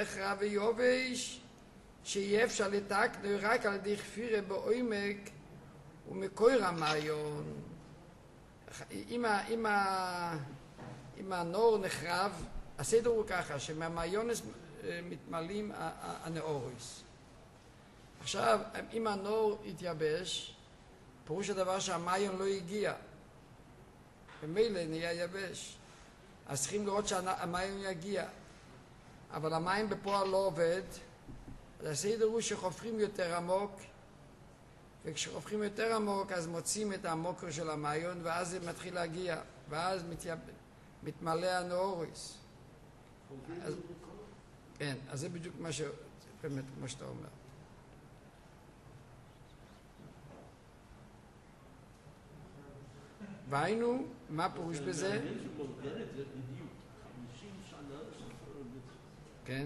שנחרב ויובש, שיהיה אפשר לתקנו רק על ידי כפירה בעומק ומקור המעיון. אם הנור נחרב, הסדר הוא ככה, שמהמעיונס מתמלאים הנאוריס. עכשיו, אם הנור יתייבש, פירוש הדבר שהמעיון לא הגיע. במילא נהיה יבש. אז צריכים לראות שהמעיון יגיע. אבל המים בפועל לא עובד. אז הסדר הוא שחופרים יותר עמוק, וכשחופרים יותר עמוק אז מוצאים את העמוקר של המעיון, ואז זה מתחיל להגיע, ואז מתמלא הנאוריס. כן, אז זה בדיוק מה באמת כמו שאתה אומר. והיינו, מה פירוש בזה? כן.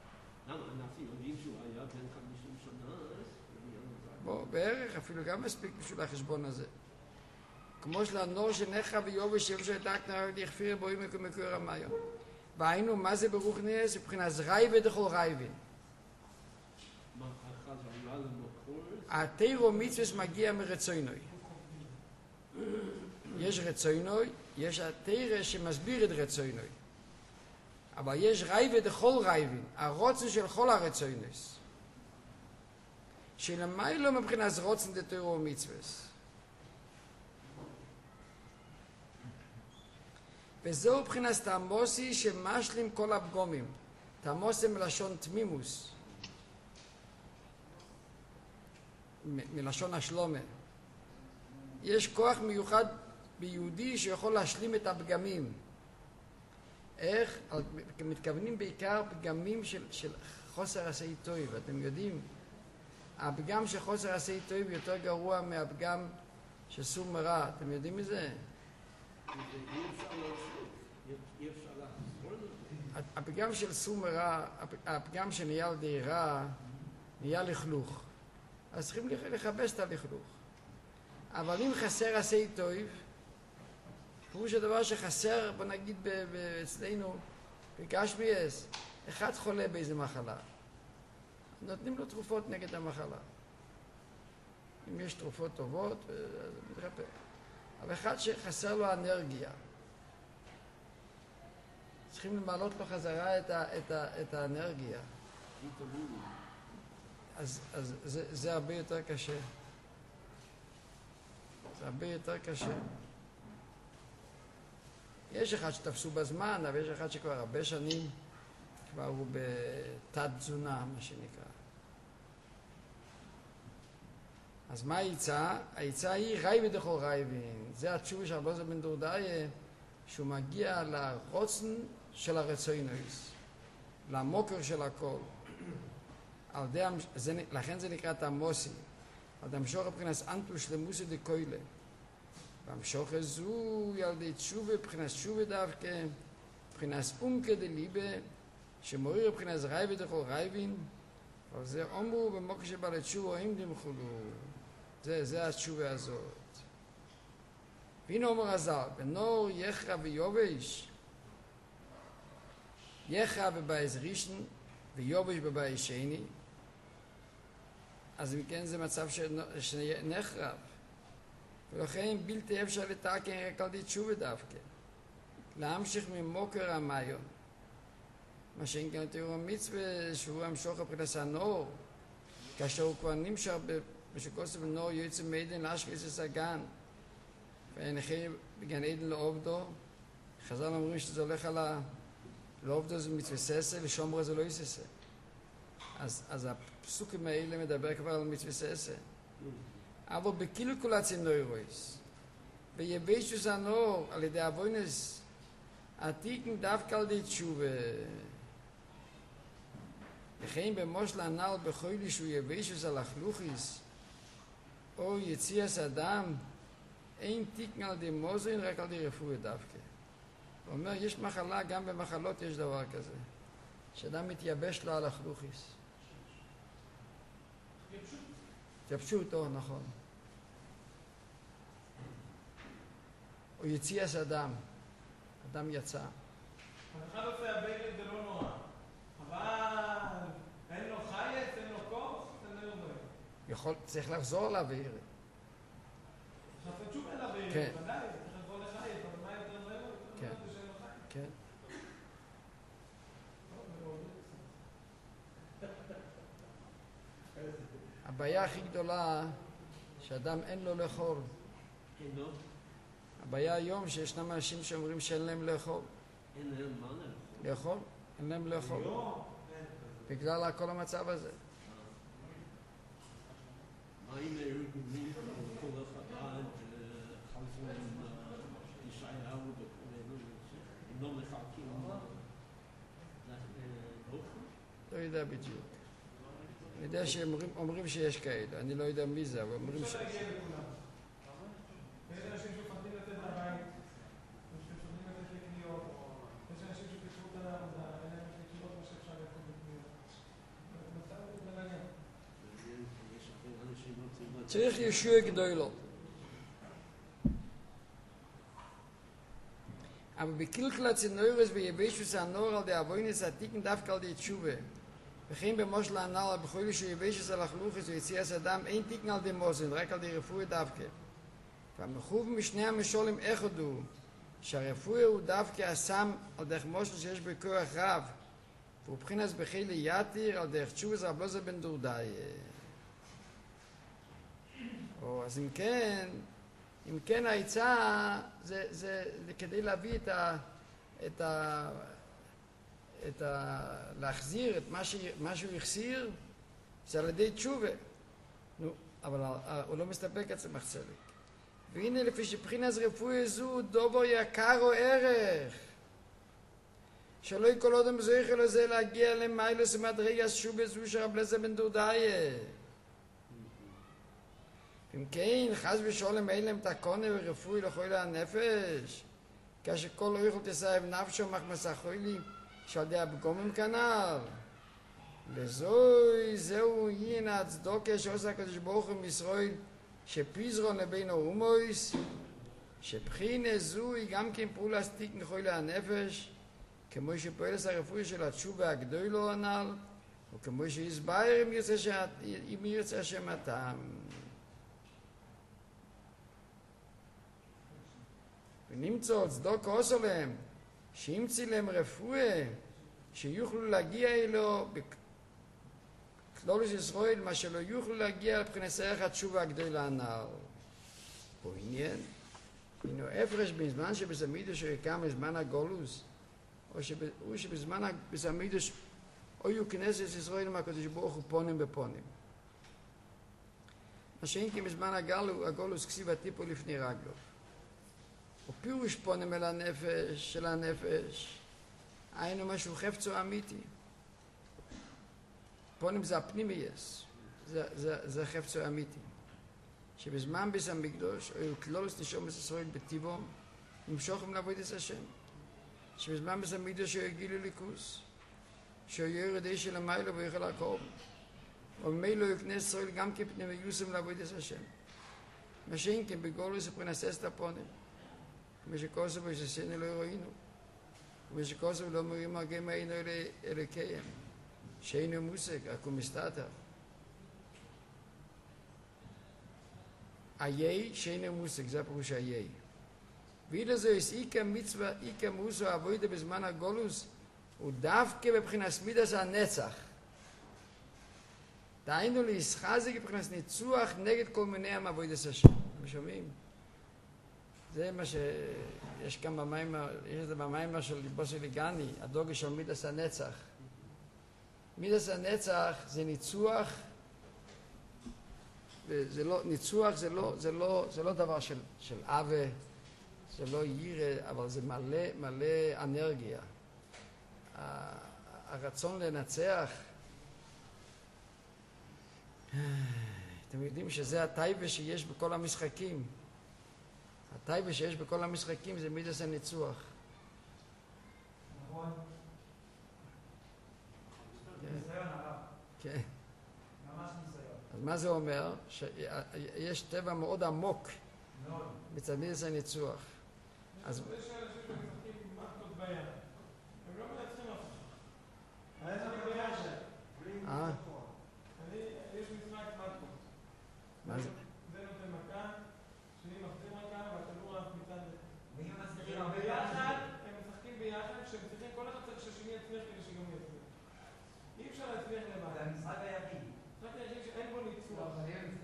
בוא, בערך אפילו גם מספיק בשביל החשבון הזה. כמו שלנור שנחרב ויובש שאפשר לתקנו רק לכפיר בו עומק ומקור המעיון. והיינו, מה זה ברוחניאס? מבחינת רייבד דכל רייבין. התורה מצווה מגיע מרצונוי. יש רצונוי, יש התורה שמסביר את רצונוי. אבל יש רייבד דכל רייבין, הרוצן של כל הרצונוס. שלמיילו מבחינת רוצן דתורה ומצווה. וזהו מבחינת תמוסי שמשלים כל הפגומים. תמוסי מלשון תמימוס. מלשון השלומה. יש כוח מיוחד ביהודי שיכול להשלים את הפגמים. איך? מתכוונים בעיקר פגמים של חוסר עשי טוב. אתם יודעים, הפגם של חוסר עשי טוב יותר גרוע מהפגם של סור מרע. אתם יודעים מזה? הפגם של סור מרע, הפגם שנהיה על ידי רע, נהיה לכלוך. אז צריכים לחפש את הלכלוך. אבל אם חסר עשי טוב, פירוש הדבר שחסר, בוא נגיד אצלנו, בגשמיאס, אחד חולה באיזה מחלה. נותנים לו תרופות נגד המחלה. אם יש תרופות טובות, אז מתרפא. אבל אחד שחסר לו אנרגיה. צריכים למעלות לו חזרה את האנרגיה. אז זה הרבה יותר קשה. זה הרבה יותר קשה. יש אחד שתפסו בזמן, אבל יש אחד שכבר הרבה שנים כבר הוא בתת תזונה, מה שנקרא. אז מה העצה? העצה היא רייבד דכל רייבין. זה התשובה של רבי בן דורדאי, שהוא מגיע לרוצן של הרצונוס, למוקר של הכל. לכן זה נקרא תמוסי. על דמשוך מבחינת אנטוש למוסי דקוילה. והמשוך הזו ילדי תשובה, מבחינת תשובה דווקא, מבחינת אומקה דליבה, שמוריר מבחינת רייבד דכל רייבין, אבל זה אומרו במוקר שבעלי תשובה רואים דמחולו. זה התשובה הזאת. והנה אומר הזל, בנור יחרב ויובש, יחרב בבייס ראשון ויובש בבייס שני, אז מכן זה מצב שנחרב. ולכן בלתי אפשר לתקן רק על ידי תשובה דווקא. להמשיך ממוקר המעיון. מה שאין כאן תראו מצווה שהוא המשוך מבחינת הנור, כאשר הוא כבר נמשך בשקוסף בנור יוצא מעדן לאשכנז הסגן, ואינכי בגן עדן לעובדו. חז"ל אומרים שזה הולך על לעובדו זה מצווה ססה, לשומרו זה לא יססה. אז הפסוקים האלה מדבר כבר על מצווה ססה. אבל בקילקולציה נוירויס, ויבשוס הנור על ידי אבוינס, עתיקן דווקא על ידי תשובה. וכן במושל הנ"ל בחוילי שהוא יבשוס על החלוכיס, או יציאס אדם, אין תיקן על ידי מוזרין, רק על ידי רפואה דווקא. הוא אומר, יש מחלה, גם במחלות יש דבר כזה, שאדם מתייבש לו על החלוכיס. התייבשות, נכון. או יציאס אדם, אדם יצא. אחד עושה הבגד זה לא נורא, אבל צריך לחזור לאוויר. לעשות תשובה לאוויר, כן. ודאי, צריך לבוא לחיים, אבל מה יותר מהר? כן. כן. הבעיה הכי גדולה שאדם אין לו לאכול. הבעיה היום שישנם אנשים שאומרים שאין להם לאכול. אין להם מה לאכול? אין להם לאכול. בגלל כל המצב הזה. מה עם הארגונים כל אחד חלפון ישעיהו וכו' הם לא מחלקים לא יודע בדיוק. אני יודע שאומרים שיש כאלה, אני לא יודע מי זה, אבל אומרים ש... יש אנשים שמפחדים לתת לבית, יש שמפחדים לתת לקניות, יש אנשים שפיתחו אותה לעבודה, אין להם לקניות מה שאפשר לאכול בקניות. זה מעניין. צריך ישוע גדולו. אבל בקלקל הצנורס ויבשוס הנור על די אבוינס עתיקן דווקא על די תשובה. וכן במושל הנעל בכל שיבשוס על החלוכס ויציאס אדם אין תיקן על די מוזן, רק על די רפואה דווקא. והמחוב משני המשולים אחד הוא, שהרפואה הוא דווקא הסם על דרך מושל שיש בכוח רב, והוא בחינס בחילי יתיר על דרך תשובס רב לוזה בן דורדאי. אז אם כן העצה זה כדי להביא להחזיר את מה שהוא החסיר, זה על ידי תשובה. אבל הוא לא מסתפק עצמך צדק. והנה לפי שבחינס רפואה זו דובר יקר או ערך. שלא יכל עוד המזויך אלו זה להגיע למיילוס ומדרגס שובה זו שרב לזה בן דורדאי. אם כן, חס ושולם אין להם תקונה ורפואי לחולי הנפש, כאשר כל לא יכול תסייב נפשו מחמסה חולי, שעל די הפגומים כנ"ל. זהו יין הצדוקה שעושה הקדוש ברוך הוא מישראל, שפיזרון לבין האומויס, שבחינה זו היא גם כן פעולה סטיק לחולי הנפש, כמו שפועלת הרפואי של התשובה הגדולו הנ"ל, וכמו שהסבר אם ירצה השם הטעם. ונמצא צדוק עושה להם, שימציא להם רפואה, שיוכלו להגיע אלו בכלולוס ישראל, מה שלא יוכלו להגיע לבחינת ערך התשובה הגדולה הנ"ל. פה עניין, הינו הפרש בזמן שבזמידוש יקם בזמן הגולוס, או שבזמן בזמידוש היו כנסת ישראל מהקדוש ברוך הוא פונים בפונים. מה שאין כי בזמן הגולוס כסיב הטיפו לפני רגלו. ופירוש פונים אל הנפש של הנפש, היינו משהו חפצו אמיתי. פונים זה הפנימייס, זה חפצו אמיתי. שבזמן ביס המקדוש, היו כלולוס נשומס ישראל בטיבו, נמשוכם לעבוד את השם. שבזמן ביס המקדוש היו גילו ליכוס, שהיו ירדי של המיילו ויוכל לעקוב. ובמילא יכנס ישראל גם כפנימיוסם לעבוד את השם. מה שאין כן בגולוס הפרנסס את הפונים. כמו שכוסו ושסינו לא ראינו, כמו שכוסו לא מרים מרגם היינו אלוקיהם, שאינו מושג, רק הוא מסתתר. איי שאינו מושג, זה הפירוש איי. ואילו זה איקה מצווה, איקה מוסו עבודה בזמן הגולוס, הוא דווקא בבחינת מידס הנצח. דהיינו להסחזק בבחינת ניצוח נגד כל מיני עבודת השם. אתם שומעים? זה מה שיש כאן במיימר, יש את זה במיימר של ליבוסי ליגני, הדוגי של מידס הנצח. מידס הנצח זה ניצוח, וזה לא, ניצוח זה לא דבר של אווה, זה לא יירה, אבל זה מלא אנרגיה. הרצון לנצח, אתם יודעים שזה הטייבה שיש בכל המשחקים. הטייבה שיש בכל המשחקים זה מידס הניצוח. נכון. ניסיון הרב. כן. ממש ניסיון. אז מה זה אומר? שיש טבע מאוד עמוק מצד מידס הניצוח. אז... יש אנשים שמשחקים עם מחטות בים. הם לא מנצחים אף אחד. יש משחק מחטות. זה נותן מכה, שני מחזיר מכה, והכדור עף מצד זה. ואם הם מצליחים הרבה ביחד, הם משחקים ביחד, כשהם צריכים, כל אחד צריך שהשני יצליח כדי שגם הוא יצליח. אי אפשר להצליח לבד. זה המשחק היחיד. המשחק היחיד שאין בו ניצוח.